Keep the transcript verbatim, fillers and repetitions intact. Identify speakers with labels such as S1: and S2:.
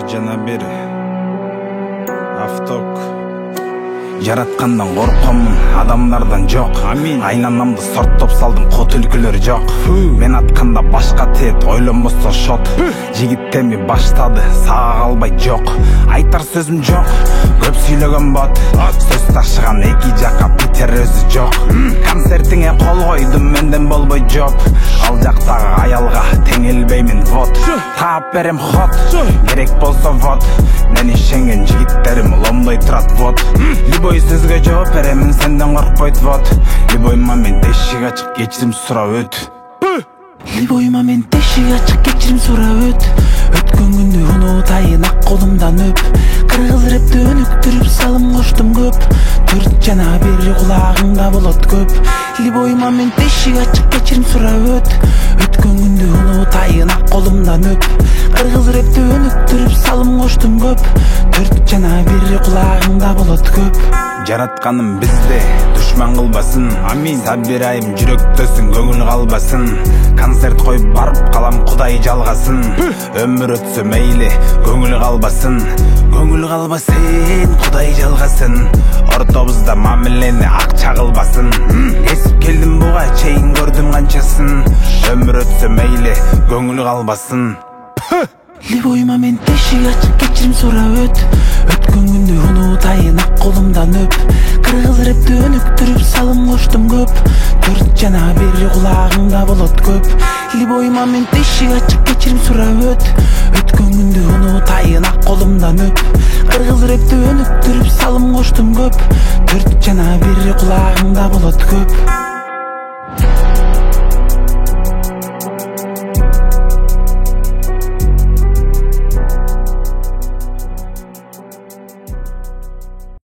S1: жана бери авток. Жараткандан коркомун, адамдардан жок. Амин. Айланамды сорттоп салдым, кот үлкүлөр жок. Мен атканда башка тет, ойлонбостон шот. Жигит теми баштады, сага калбай жок. Айтар сөзүм жок, көп сүйлөгөн бот. Сөз ташыган эки жакка битер өзү жок. Концертиңе кол койдум, менден болбой жоп. Ал жактагы аялга теңелбеймин вот. Таап берем хот, керек болсо вот. Мен ишенген жигиттерим ломдой турат вот. Любой сөзгө жооп беремин, сенден коркпойт вот. Любой момент эшик ачык, кечирим сурап өт.
S2: Любой момент эшик ачык, кечирим сурап өт. Өткөн күндү унутайын, ак колумдан өп. Кыргыз рэпти өнүктүрүп салым коштум көп. Төрт жана бир кулагыңда болот көп. Любой момент эшик ачык, кечирим сурап өт. Өткөн күндү унутайын, ак колумдан өп. Кыргыз рэпти өнүктүрүп салым коштум көп. Төрт жана бир кулагыңда болот көп.
S1: Жаратканым бизде душман кылбасын. Амин. Сабир айым жүрөктөсүн, көңүл калбасын. Концерт коюп барып калам, Кудай жалгасын. Өмүр өтсө мейли, көңүл калбасын. Көңүл калбасын, Кудай жалгасын. Ортобузда мамилени акча кылбасын. Эсип келдим буга чейин, көрдүм канчасын. Өмүр өтсө мейли, көңүл калбасын.
S2: Любой момент эшик ачык, кечирим сурап өт. Өткөн күндү унутайын, ак колумдан өп. Кыргыз рэпти өнүктүрүп салым коштум көп. Төрт жана бир кулагыңда болот көп. Любой момент эшик ачык, кечирим сурап өт. Өткөн күндү унутайын, ак колумдан өп. Кыргыз рэпти өнүктүрүп салым коштум көп. Төрт жана бир кулагыңда болот көп.